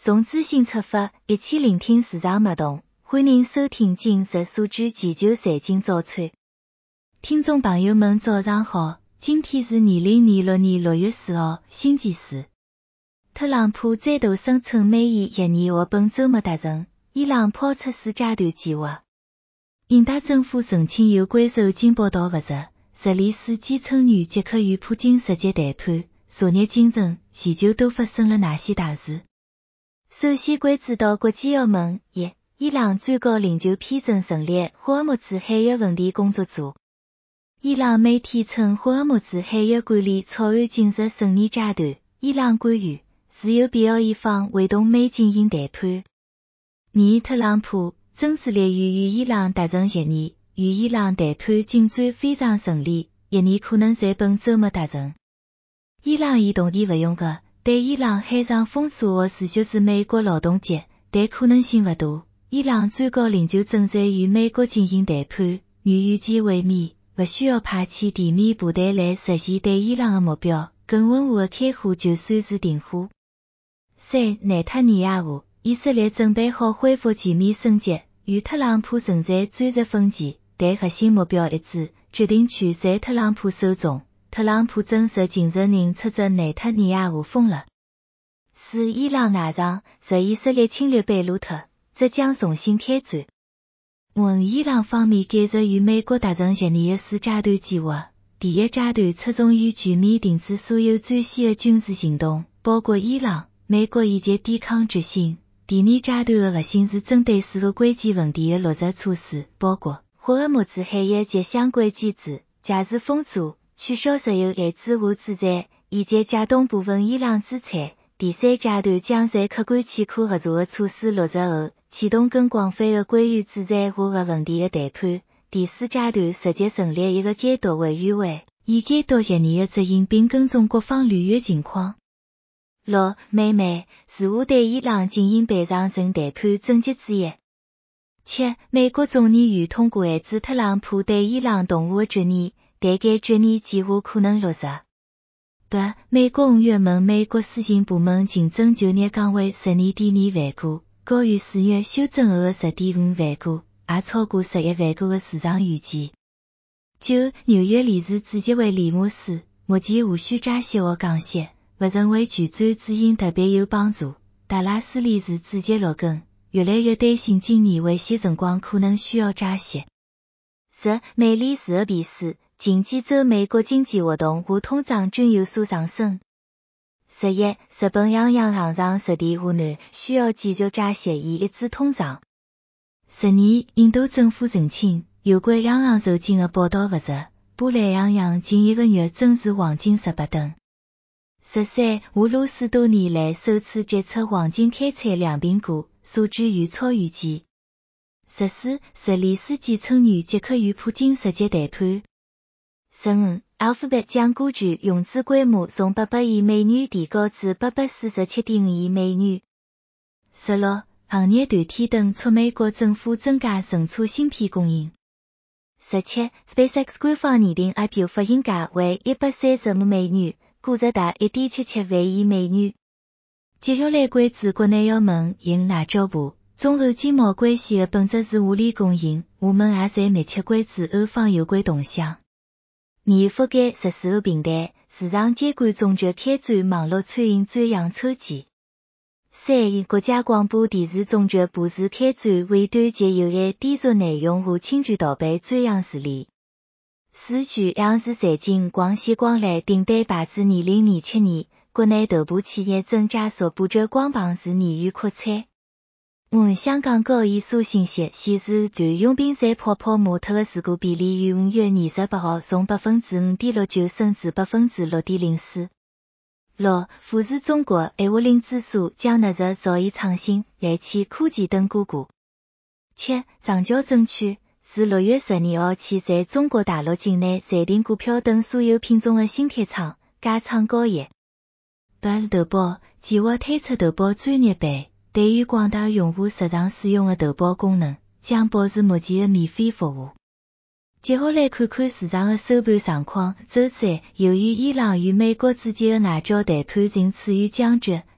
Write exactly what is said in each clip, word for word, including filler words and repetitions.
从资讯出发，一起聆听市场脉动。欢迎收听今日数据全球财经早餐。听众朋友们早上好，今天是二零二六年六月四号，星期四。特朗普再度声称美伊协议下本周末达成，伊朗抛出四阶段计划。印度政府澄清有关受经报道不实，泽连斯基称女捷克与普京直接谈判，昨日清晨，全球都发生了哪些大事？首先关注到国际新闻：一、伊朗最高领袖批准成立霍尔木兹海域问题工作组。伊朗媒体称霍尔木兹海域管理草案进入审议阶段，伊朗官员是有必要一方会同美进行谈判。二、特朗普正致力于与伊朗达成协议，与伊朗谈判进展非常顺利，协议可能在本周末达成。伊朗已同意不用的，对伊朗海上封锁或持续至美国劳动节，但可能性不大。伊朗最高领袖正在与美国进行谈判，与预计会面，不需要派遣地面部队来实现对伊朗的目标，更温和的开火就算是停火。三、内塔尼亚胡，以色列准备好恢复全面升级，与特朗普存在战术分歧，但核心目标一致，决定权在特朗普手中。特朗普正式近日认出这内塔尼亚胡疯了。四、伊朗内战，若以色列侵略贝鲁特，则将重新开战。五、伊朗方面继续与美国达成协议的四阶段计划。第一阶段侧重于全面停止所有最新的军事行动，包括伊朗、美国以及抵抗执行。第二阶段的核心是针对四个关键问题的落实措施，包括霍尔木兹海域及相关机制、解除封锁、取消石油限制和制裁，以及解冻部分伊朗资产。第三阶段将在客观且可核查的措施落实后，启动更广泛的关于制裁和核问题的谈判。第四阶段实际成立一个监督委员会，以监督协议的执行并跟踪各方履约情况。六、美美如何对伊朗进行赔偿成谈判症结之一。七、美国众议院通过限制特朗普对伊朗动武的决议，但该决议计划可能落实。八、美国五月问美国司法部门竞争就业岗位十二点二万个，高于四月修正后的十点五万个，也超过十一万个的市场预期。九、纽约理事主席会利莫斯目前无需加息或降息，不认为全转执行特别有帮助。达拉斯理事主席罗根越来越担心今年危险辰光可能需要加息。十、美联储的变数，近几周美国经济活动和通胀均有所上升。十一、日本央行行长石田河南需要继续加息以抑制通胀。十二、印度政府澄清有关央行受惊的报道不实，波兰央行近一个月增持黄金十八吨。十三、俄罗斯多年来首次检测黄金开采量评估，数据远超预期。十四、泽连斯基称女捷克与普京直接谈判。十五、Alphabet 将股权融资规模从八百亿美元提高至八百四十七点五亿美元。十六、行业团体等促美国政府增加存储芯片供应。十七、SpaceX 官方拟定 I P O 发行价为一百三十五美元，估值达一点七七万亿美元。接下来关注国内新闻：因外交部中欧经贸关系的本质是互利共赢，我们也在密切关注欧方有关动向。二、覆盖十四个平台，市场监管总局开展网络餐饮专项抽检。三、国家广播电视总局部署开展尾端及有害低俗内容和侵权盗版专项处理。四、据央视财经广线光缆订单排至二零二七年，国内头部企业正加速布局光棒式能源扩产。五、香港高研所信息显示，段永冰山泡泡模特的事故比例于五月二十八号从百分之五点六九升至百分之六点零四。六、富时中国 A 五零指数将纳入造诣创新、来汽科技等股股。七、长交证券自六月十二号起在中国大陆境内暂停股票等所有品种的新开仓，加仓交易。八、投保计划推出投保专业版，对于广大用户实场使用的投保功能，将保持目前的免费服务。接下来看看市场的收盘状况。周三，由于伊朗与美国之间的外交谈判仍处于僵局，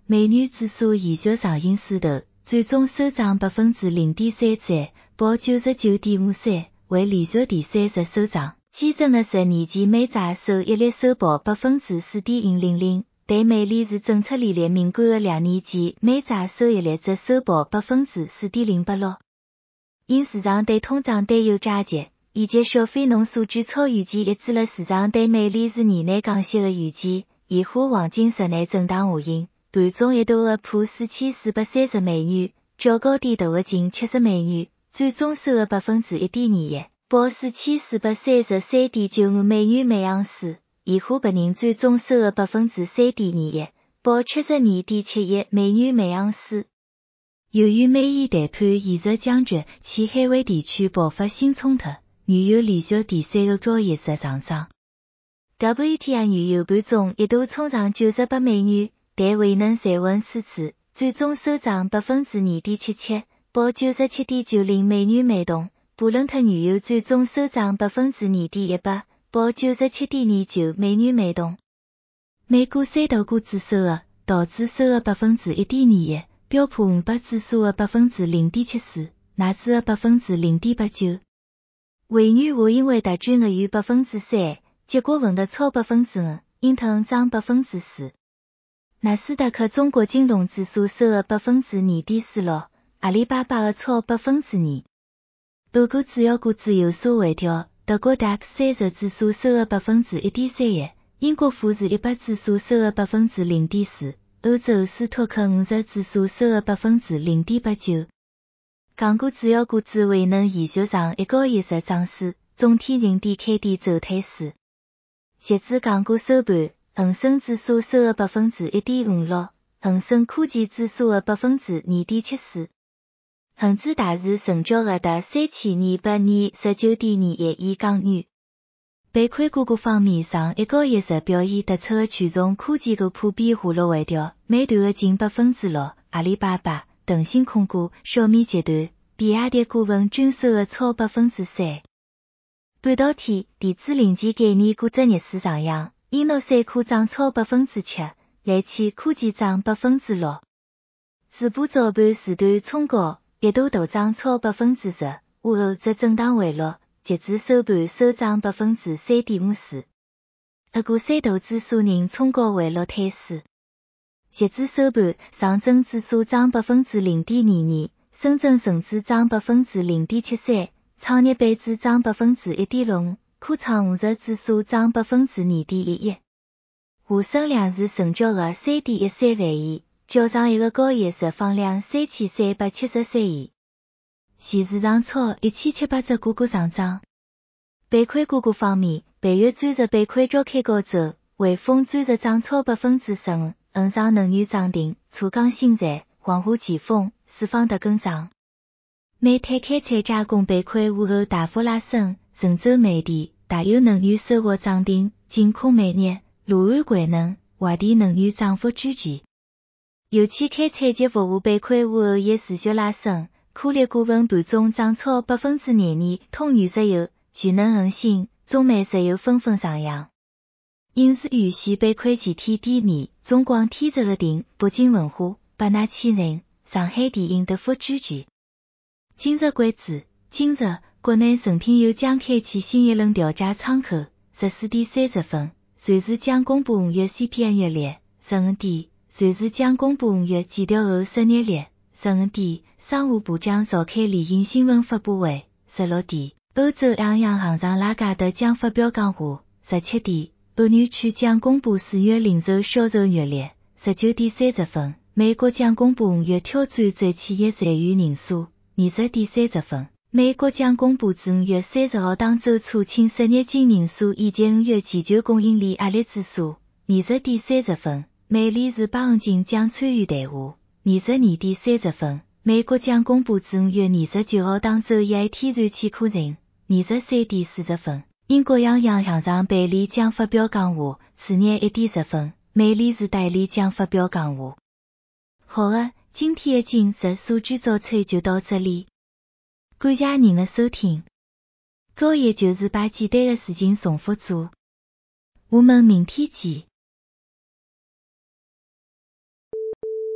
美女指数延续上影势头，最终收涨 百分之零点三三，报 九十九点五三，为连续第三日收涨。基准的十年期美债收益率收报 百分之四点零零零，对美联储政策利率敏感的两年期美债收益率则收报 百分之四点零八六。因市场对通胀担忧加剧，以及消费农数据超预期，抑制了市场对美联储年内降息的预期，现货黄金日内震荡下行，盘中一度突破四千四百三十美元，较高点突破近七十美元，最终收了 百分之一点二一，报四千四百三十三点九五美元每盎司。现货白银最终收了 百分之三点二一，报七十二点七一美元每盎司。由于美伊谈判延续僵局，其海湾地区爆发新冲突，原油连续第三个交易日上涨。W T I 原油盘中一度冲上九十八美元，但未能站稳此处，最终收涨 百分之二点七七，报 九十七点九零美元每桶。布伦特原油最终收涨 百分之二点一八，报 九十七点二九美元每桶。美股三大股指数的道指收了 百分之一点二一，标普五百指数的 百分之零点七四，纳指的 百分之零点八九。微软话因为大军额于 百分之三，结果稳得超 百分之五，英特尔涨 百分之四。纳斯达克中国金融指数收了 百分之二点四六，阿里巴巴的超 百分之二。俄国主要股指有所回调，德国 D A X 三十指数收了 百分之一点三一，英国富时一百指数收了 百分之零点四，欧洲斯托克五十指数收了 百分之零点八九。港股主要股指未能延续上一交易日涨势，总体仍低开低走态势。截至港股收盘，恒生指数收了 百分之一点五六，恒生科技指数的 百分之二点七四。恒指大市成交额达三千二百二十九点二一亿港元。板块股股方面，上一交易日表现突出的权重科技股普遍下落回调，美团的近 百分之六， 阿里巴巴、腾讯控股、小米集团、比亚迪股份均收了超 百分之三。半导体、电子零件概念股则逆势上扬，英诺三科涨超 百分之七，来汽科技涨 百分之六。淄博早盘时段冲高，一度大涨超 百分之十，午后则震荡回落，截至收盘收涨 百分之三点五四。俄股三大指数仍冲高回落态势。截至收盘，上证指数涨 百分之零点二二，深圳成指涨 百分之零点七三，创业板指涨 百分之一点六五，科创五十指数涨 百分之二点一一。沪深两市成交额 三点一三万亿，较上一个交易日放量三千三百七十三亿。现市场超一千七百只个股上涨。板块个股方面，北岳专业板块召开高走，汇丰专业涨超 百分之十五，恒上能源涨停，楚钢新材、黄湖飓风、四方特跟涨。煤炭开采加工板块午后大幅拉升，神州煤电、大有能源收获涨停，金控煤业、鲁安环能、华电能源涨幅居前。油气开采及服务板块午后也持续拉升，科力股份盘中涨超 百分之廿二，通源石油、全能恒星、中煤石油纷纷上扬。影视娱系板块集体低迷，中广天泽的顶、北京文化、百纳千人、上海电影跌幅居前。今日关注，今日国内食品油将开启新一轮调价窗口，十四点三十分，随时将公布五月 C P I 月率，十五点。随时将公布五月检调后失业率，十五点，商务部将召开例行新闻发布会，十六点，欧洲央行行长拉加德将发表讲话，十七点，欧元区将公布四月零售销售月率，十九点三十分，美国将公布五月挑战者企业裁员人数，二十点三十分，美国将公布自五月三十号当周初请失业金人数以及五月全球供应链压力指数，二十点三十分。美联储巴恩金将参与谈话，二十二点三十分，美国将公布自五月二十九号当周以来天然气库存，二十三点四十分，英国央行行长贝利将发表讲话，次日一点十分，美联储代理将发表讲话。好了，今天的今日数据早餐就到这里，感谢您的收听。交易就是把简单的事情重复做，我们明天见。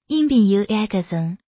音频有两个人。